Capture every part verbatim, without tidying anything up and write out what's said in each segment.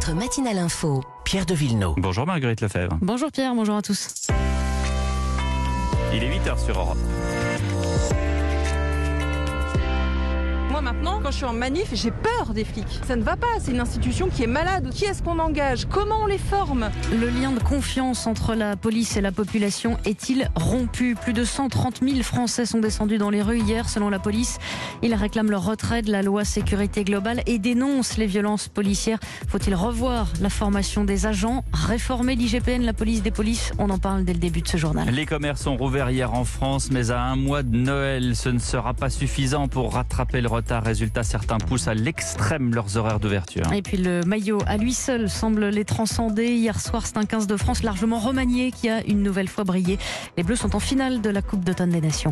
Votre matinale info. Pierre de Villeneuve. Bonjour Marguerite Lefebvre. Bonjour Pierre, bonjour à tous. Il est huit heures sur Europe. Moi maintenant, quand je suis en manif, j'ai peur des flics. Ça ne va pas, c'est une institution qui est malade. Qui est-ce qu'on engage? Comment on les forme? Le lien de confiance entre la police et la population est-il rompu? Plus de cent trente mille Français sont descendus dans les rues hier, selon la police. Ils réclament le retrait de la loi sécurité globale et dénoncent les violences policières. Faut-il revoir la formation des agents, réformer l'I G P N, la police des polices? On en parle dès le début de ce journal. Les commerces ont rouvert hier en France, mais à un mois de Noël, ce ne sera pas suffisant pour rattraper le retard. Résultat, certains poussent à l'extrême leurs horaires d'ouverture. Et puis le maillot à lui seul semble les transcender. Hier soir, c'est un quinze de France largement remanié qui a une nouvelle fois brillé. Les Bleus sont en finale de la Coupe d'automne des Nations.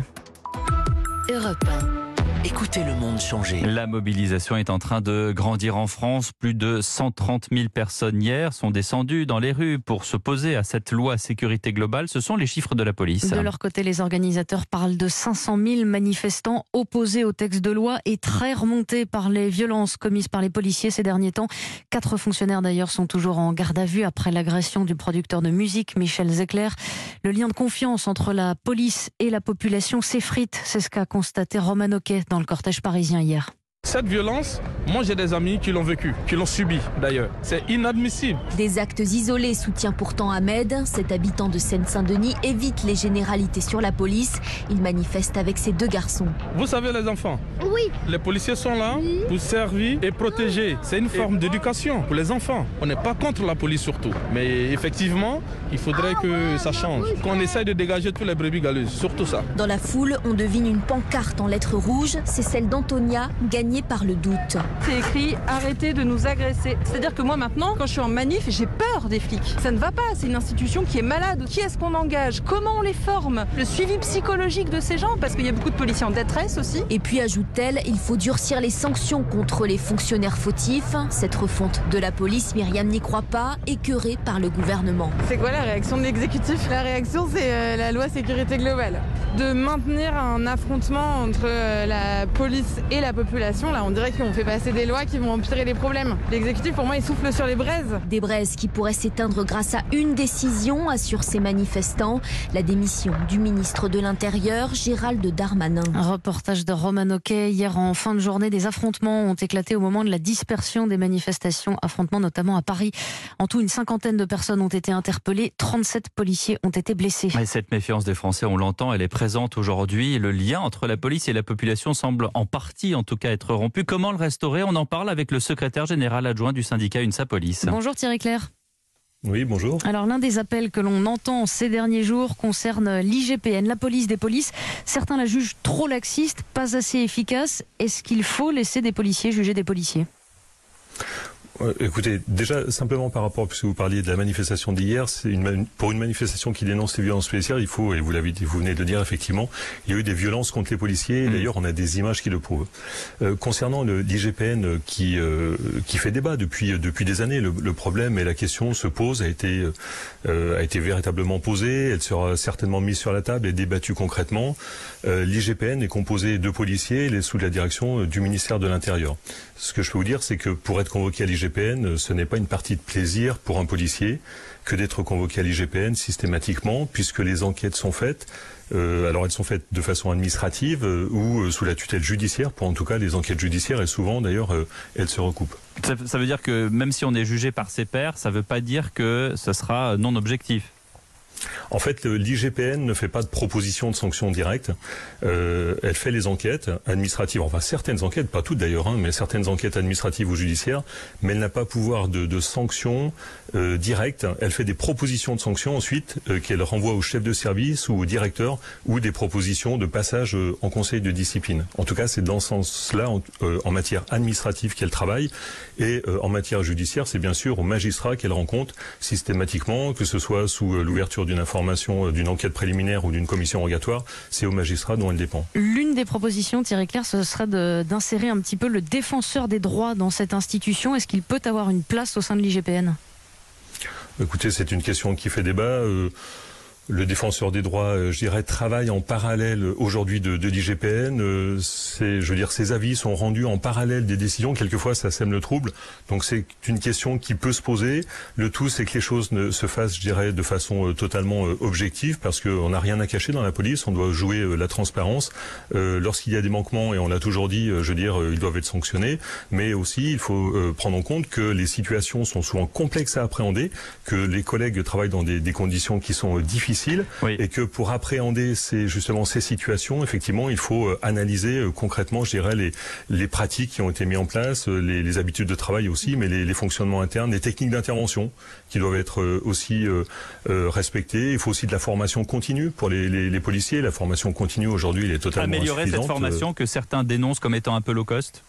Europe un. Écoutez le monde changer. La mobilisation est en train de grandir en France. Plus de cent trente mille personnes hier sont descendues dans les rues pour s'opposer à cette loi sécurité globale. Ce sont les chiffres de la police. De leur côté, les organisateurs parlent de cinq cent mille manifestants opposés au texte de loi et très remontés par les violences commises par les policiers ces derniers temps. Quatre fonctionnaires d'ailleurs sont toujours en garde à vue après l'agression du producteur de musique Michel Zecler. Le lien de confiance entre la police et la population s'effrite. C'est ce qu'a constaté Roman Oquet dans le cortège parisien hier. Cette violence, moi j'ai des amis qui l'ont vécu, qui l'ont subi d'ailleurs. C'est inadmissible. Des actes isolés, soutient pourtant Ahmed. Cet habitant de Seine-Saint-Denis évite les généralités sur la police. Il manifeste avec ses deux garçons. Vous savez les enfants? Oui. Les policiers sont là oui. pour servir et protéger. C'est une forme d'éducation pour les enfants. On n'est pas contre la police surtout. Mais effectivement, il faudrait que ça change. Qu'on essaye de dégager tous les brebis galeuses, surtout ça. Dans la foule, on devine une pancarte en lettres rouges. C'est celle d'Antonia, gagnée par le doute. C'est écrit « Arrêtez de nous agresser ». C'est-à-dire que moi maintenant, quand je suis en manif, j'ai peur des flics. Ça ne va pas, c'est une institution qui est malade. Qui est-ce qu'on engage? Comment on les forme? Le suivi psychologique de ces gens, parce qu'il y a beaucoup de policiers en détresse aussi. Et puis ajoute-t-elle, il faut durcir les sanctions contre les fonctionnaires fautifs. Cette refonte de la police, Myriam n'y croit pas, écœurée par le gouvernement. C'est quoi la réaction de l'exécutif? La réaction, c'est euh, la loi sécurité globale. De maintenir un affrontement entre euh, la police et la population. Là, on dirait qu'on fait passer des lois qui vont empirer les problèmes. L'exécutif, pour moi, il souffle sur les braises. Des braises qui pourraient s'éteindre grâce à une décision, assurent ces manifestants. La démission du ministre de l'Intérieur, Gérald Darmanin. Un reportage de Roman Oquet. Hier, en fin de journée, des affrontements ont éclaté au moment de la dispersion des manifestations. Affrontements notamment à Paris. En tout, une cinquantaine de personnes ont été interpellées. trente-sept policiers ont été blessés. Et cette méfiance des Français, on l'entend, elle est présente aujourd'hui. Le lien entre la police et la population semble en partie, en tout cas, être rompu. Comment le restaurer? On en parle avec le secrétaire général adjoint du syndicat UNSA Police. Bonjour Thierry Clerc. Oui, bonjour. Alors l'un des appels que l'on entend ces derniers jours concerne l'I G P N, la police des polices. Certains la jugent trop laxiste, pas assez efficace. Est-ce qu'il faut laisser des policiers juger des policiers ? Euh, écoutez, déjà simplement par rapport, puisque vous parliez de la manifestation d'hier, c'est une, pour une manifestation qui dénonce les violences policières, il faut, et vous l'avez dit, vous venez de le dire effectivement, il y a eu des violences contre les policiers. Et d'ailleurs, on a des images qui le prouvent. Euh, concernant le l'I G P N qui euh, qui fait débat depuis depuis des années, le, le problème et la question se pose, a été euh, a été véritablement posée. Elle sera certainement mise sur la table et débattue concrètement. Euh, L'I G P N est composé de policiers, il est sous la direction du ministère de l'Intérieur. Ce que je peux vous dire, c'est que pour être convoqué à l'I G P N, ce n'est pas une partie de plaisir pour un policier que d'être convoqué à l'I G P N systématiquement, puisque les enquêtes sont faites. Euh, alors elles sont faites de façon administrative euh, ou euh, sous la tutelle judiciaire. Pour en tout cas les enquêtes judiciaires, et souvent d'ailleurs euh, elles se recoupent. Ça, ça veut dire que même si on est jugé par ses pairs, ça ne veut pas dire que ce sera non objectif. En fait, l'I G P N ne fait pas de proposition de sanctions directes. Euh, elle fait les enquêtes administratives, enfin certaines enquêtes, pas toutes d'ailleurs, hein, mais certaines enquêtes administratives ou judiciaires, mais elle n'a pas pouvoir de, de sanctions euh, directes. Elle fait des propositions de sanctions ensuite euh, qu'elle renvoie au chef de service ou au directeur, ou des propositions de passage euh, en conseil de discipline. En tout cas, c'est dans ce sens-là, en, euh, en matière administrative qu'elle travaille, et euh, en matière judiciaire, c'est bien sûr aux magistrats qu'elle rencontre systématiquement, que ce soit sous euh, l'ouverture d'une information, d'une enquête préliminaire ou d'une commission rogatoire, c'est aux magistrats dont elle dépend. L'une des propositions, Thierry Clerc, ce serait de, d'insérer un petit peu le défenseur des droits dans cette institution. Est-ce qu'il peut avoir une place au sein de l'I G P N ? Écoutez, c'est une question qui fait débat. Euh, Le défenseur des droits, euh, je dirais, travaille en parallèle aujourd'hui de, de l'I G P N. Euh, c'est, je veux dire, ses avis sont rendus en parallèle des décisions. Quelquefois, ça sème le trouble. Donc, c'est une question qui peut se poser. Le tout, c'est que les choses ne se fassent, je dirais, de façon euh, totalement euh, objective, parce qu'on n'a rien à cacher dans la police. On doit jouer euh, la transparence. Euh, lorsqu'il y a des manquements, et on l'a toujours dit, euh, je veux dire, euh, ils doivent être sanctionnés. Mais aussi, il faut euh, prendre en compte que les situations sont souvent complexes à appréhender, que les collègues travaillent dans des, des conditions qui sont euh, difficiles. Oui. Et que pour appréhender ces, justement ces situations, effectivement, il faut euh, analyser euh, concrètement, je dirais, les, les pratiques qui ont été mises en place, euh, les, les habitudes de travail aussi, mais les, les fonctionnements internes, les techniques d'intervention qui doivent être euh, aussi euh, euh, respectées. Il faut aussi de la formation continue pour les, les, les policiers. La formation continue aujourd'hui, elle est totalement insuffisante. Améliorer cette formation que certains dénoncent comme étant un peu low cost.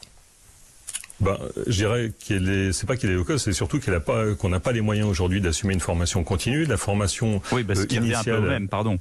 Bah, je dirais qu'elle est, c'est pas qu'elle est low cost, c'est surtout qu'elle a pas, qu'on n'a pas les moyens aujourd'hui d'assumer une formation continue, la formation oui, parce euh, qu'il initiale. Revient un peu au même, pardon.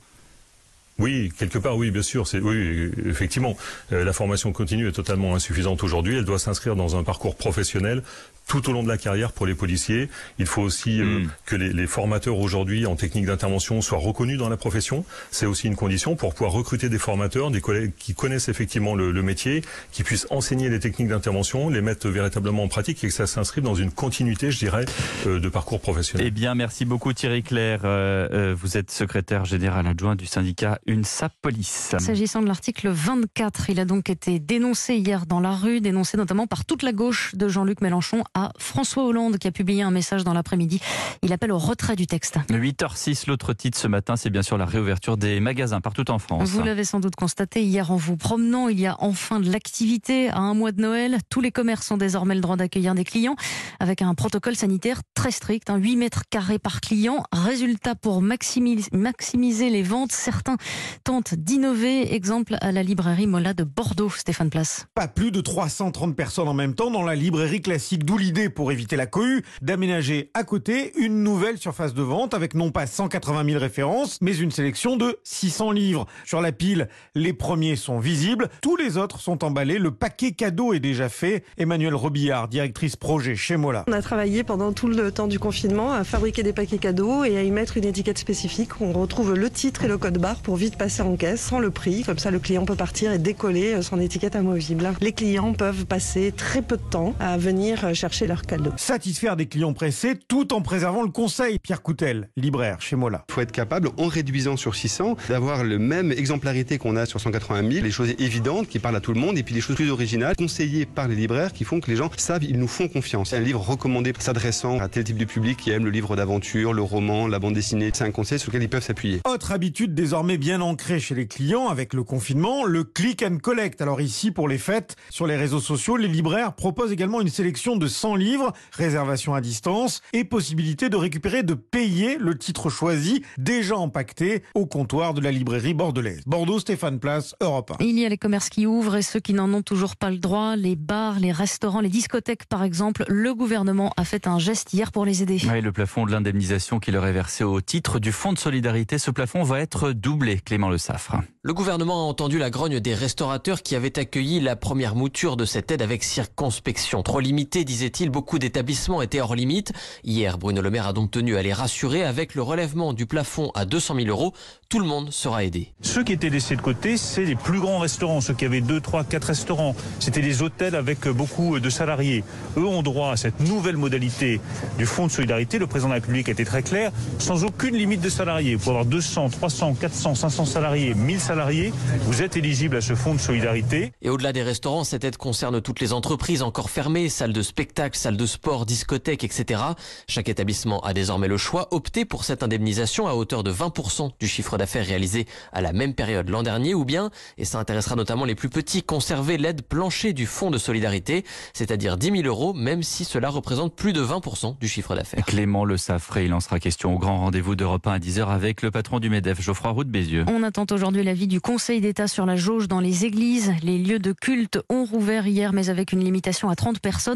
Oui, quelque part, oui, bien sûr. C'est, oui, effectivement, euh, la formation continue est totalement insuffisante aujourd'hui. Elle doit s'inscrire dans un parcours professionnel tout au long de la carrière pour les policiers. Il faut aussi euh, mmh. que les, les formateurs aujourd'hui en technique d'intervention soient reconnus dans la profession. C'est aussi une condition pour pouvoir recruter des formateurs, des collègues qui connaissent effectivement le, le métier, qui puissent enseigner les techniques d'intervention, les mettre véritablement en pratique et que ça s'inscrive dans une continuité, je dirais, euh, de parcours professionnel. Eh bien, merci beaucoup Thierry Clerc. Euh, euh, vous êtes secrétaire général adjoint du syndicat UNSA Police. S'agissant de l'article vingt-quatre, il a donc été dénoncé hier dans la rue, dénoncé notamment par toute la gauche de Jean-Luc Mélenchon à François Hollande qui a publié un message dans l'après-midi. Il appelle au retrait du texte. huit heures six, l'autre titre ce matin, c'est bien sûr la réouverture des magasins partout en France. Vous l'avez sans doute constaté hier en vous promenant, il y a enfin de l'activité à un mois de Noël. Tous les commerces ont désormais le droit d'accueillir des clients avec un protocole sanitaire très strict, hein, huit mètres carrés par client. Résultat, pour maximiser, maximiser les ventes, certains tentent d'innover. Exemple à la librairie Mola de Bordeaux, Stéphane Place. Pas plus de trois cent trente personnes en même temps dans la librairie classique, d'où l'idée, pour éviter la cohue, d'aménager à côté une nouvelle surface de vente avec non pas cent quatre-vingt mille références, mais une sélection de six cents livres. Sur la pile, les premiers sont visibles, tous les autres sont emballés. Le paquet cadeau est déjà fait. Emmanuelle Robillard, directrice projet chez Mola. On a travaillé pendant tout le temps du confinement à fabriquer des paquets cadeaux et à y mettre une étiquette spécifique. On retrouve le titre et le code barre pour vite passer en caisse sans le prix. Comme ça, le client peut partir et décoller son étiquette amovible. Les clients peuvent passer très peu de temps à venir chercher leur cadeau. Satisfaire des clients pressés tout en préservant le conseil. Pierre Coutel, libraire chez Mola. Il faut être capable, en réduisant sur six cents, d'avoir le même exemplarité qu'on a sur cent quatre-vingt mille. Les choses évidentes qui parlent à tout le monde et puis les choses plus originales, conseillées par les libraires qui font que les gens savent, ils nous font confiance. Un livre recommandé s'adressant à tel type de public qui aime le livre d'aventure, le roman, la bande dessinée. C'est un conseil sur lequel ils peuvent s'appuyer. Autre habitude désormais bien ancrée chez les clients avec le confinement, le click and collect. Alors ici, pour les fêtes, sur les réseaux sociaux, les libraires proposent également une sélection de cent livres, réservation à distance et possibilité de récupérer, de payer le titre choisi, déjà empaqueté au comptoir de la librairie bordelaise. Bordeaux, Stéphane Place, Europe un. Il y a les commerces qui ouvrent et ceux qui n'en ont toujours pas le droit, les bars, les restaurants, les discothèques par exemple. Le gouvernement a fait un geste hier pour les aider. Oui, le plafond de l'indemnisation qui leur est versé au titre du Fonds de solidarité, ce plafond va être doublé. Clément Le Saffre. Le gouvernement a entendu la grogne des restaurateurs qui avaient accueilli la première mouture de cette aide avec circonspection. Trop limitée, disait-il, beaucoup d'établissements étaient hors limite. Hier, Bruno Le Maire a donc tenu à les rassurer. Avec le relèvement du plafond à deux cent mille euros, tout le monde sera aidé. Ceux qui étaient laissés de côté, c'est les plus grands restaurants, ceux qui avaient deux, trois, quatre restaurants. C'était les hôtels avec beaucoup de salariés. Eux ont droit à cette nouvelle modalité du Fonds de solidarité. Le président de la République a été très clair, sans aucune limite de salariés. Pour avoir deux cents, trois cents, quatre cents, cinq cents salariés, mille salariés, vous êtes éligible à ce Fonds de solidarité. Et au-delà des restaurants, cette aide concerne toutes les entreprises encore fermées, salles de spectacle, salles de sport, discothèques, et cetera. Chaque établissement a désormais le choix. Opter pour cette indemnisation à hauteur de vingt pour cent du chiffre d'affaires réalisé à la même période l'an dernier, ou bien, et ça intéressera notamment les plus petits, conserver l'aide plancher du Fonds de solidarité, c'est-à-dire dix mille euros, même si cela représente plus de vingt pour cent du chiffre d'affaires. Clément Le Saffre, il en sera question au grand rendez-vous d'Europe un à dix heures avec le patron du MEDEF, Geoffroy Roux de Bézieux. On attend aujourd'hui l'avis du Conseil d'État sur la jauge dans les églises. Les lieux de culte ont rouvert hier, mais avec une limitation à trente personnes, quel que soit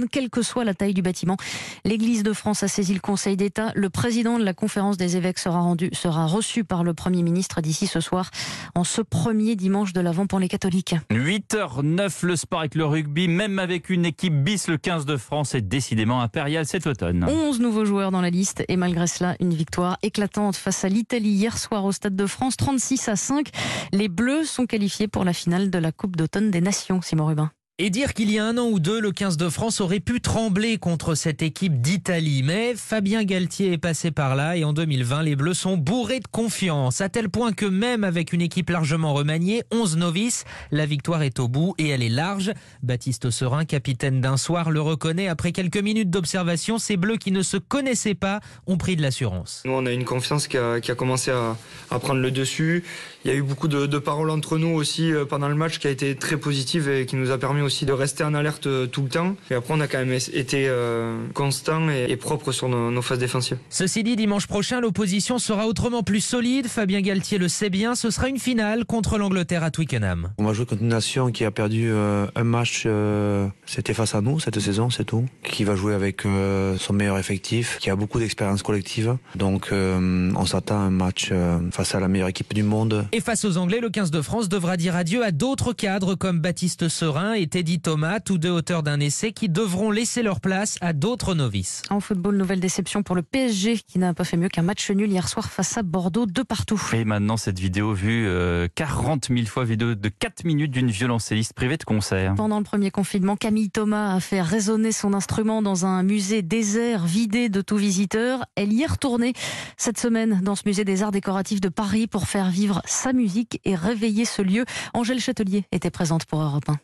soit la taille du bâtiment. L'Église de France a saisi le Conseil d'État. Le président de la conférence des évêques sera rendu, sera reçu par le Premier ministre d'ici ce soir, en ce premier dimanche de l'Avent pour les catholiques. huit heures neuf, le sport avec le rugby, même avec une équipe bis, le quinze de France est décidément impérial cet automne. onze nouveaux joueurs dans la liste et malgré cela, une victoire éclatante face à l'Italie hier soir au Stade de France, trente-six à cinq. Les Bleus sont qualifiés pour la finale de la Coupe d'automne des Nations, Simon Rubin. Et dire qu'il y a un an ou deux, le quinze de France aurait pu trembler contre cette équipe d'Italie. Mais Fabien Galtier est passé par là et en deux mille vingt, les Bleus sont bourrés de confiance. À tel point que même avec une équipe largement remaniée, onze novices, la victoire est au bout et elle est large. Baptiste Serin, capitaine d'un soir, le reconnaît. Après quelques minutes d'observation, ces Bleus qui ne se connaissaient pas ont pris de l'assurance. Nous, on a une confiance qui a, qui a commencé à, à prendre le dessus. Il y a eu beaucoup de, de paroles entre nous aussi pendant le match qui a été très positive et qui nous a permis aussi de rester en alerte tout le temps. Et après, on a quand même été euh, constant et, et propre sur nos, nos phases défensives. Ceci dit, dimanche prochain, l'opposition sera autrement plus solide. Fabien Galtier le sait bien, ce sera une finale contre l'Angleterre à Twickenham. On va jouer contre une nation qui a perdu euh, un match, euh, c'était face à nous cette saison, c'est tout. Qui va jouer avec euh, son meilleur effectif, qui a beaucoup d'expérience collective. Donc euh, on s'attend à un match euh, face à la meilleure équipe du monde. Et face aux Anglais, le quinze de France devra dire adieu à d'autres cadres comme Baptiste Serin et Teddy Thomas, tous deux auteurs d'un essai qui devront laisser leur place à d'autres novices. En football, nouvelle déception pour le P S G qui n'a pas fait mieux qu'un match nul hier soir face à Bordeaux, de partout. Et maintenant, cette vidéo vue euh, quarante mille fois, vidéo de quatre minutes d'une violoncelliste privée de concert. Pendant le premier confinement, Camille Thomas a fait résonner son instrument dans un musée désert, vidé de tout visiteur. Elle y est retournée cette semaine dans ce musée des arts décoratifs de Paris pour faire vivre sa musique et réveiller ce lieu. Angèle Châtelier était présente pour Europe un.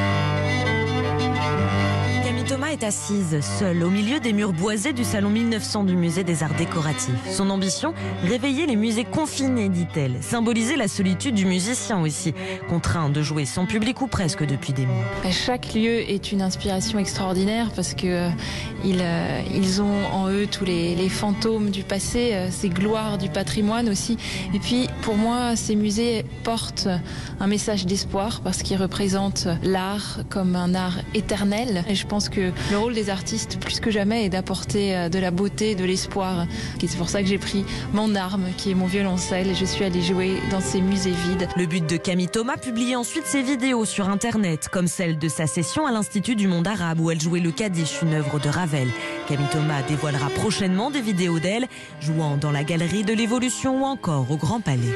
Thomas est assise, seule, au milieu des murs boisés du salon mille neuf cents du musée des arts décoratifs. Son ambition, réveiller les musées confinés, dit-elle. Symboliser la solitude du musicien aussi, contraint de jouer sans public ou presque depuis des mois. Chaque lieu est une inspiration extraordinaire parce que euh, ils, euh, ils ont en eux tous les, les fantômes du passé, euh, ces gloires du patrimoine aussi. Et puis, pour moi, ces musées portent un message d'espoir parce qu'ils représentent l'art comme un art éternel. Et je pense que le rôle des artistes, plus que jamais, est d'apporter de la beauté, de l'espoir. Et c'est pour ça que j'ai pris mon arme, qui est mon violoncelle, et je suis allée jouer dans ces musées vides. Le but de Camille Thomas, publier ensuite ses vidéos sur Internet, comme celle de sa session à l'Institut du monde arabe, où elle jouait le Kaddish, une œuvre de Ravel. Camille Thomas dévoilera prochainement des vidéos d'elle, jouant dans la galerie de l'Évolution ou encore au Grand Palais.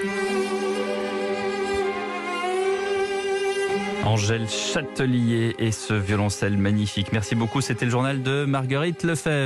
Angèle Châtelier et ce violoncelle magnifique. Merci beaucoup, c'était le journal de Marguerite Lefebvre.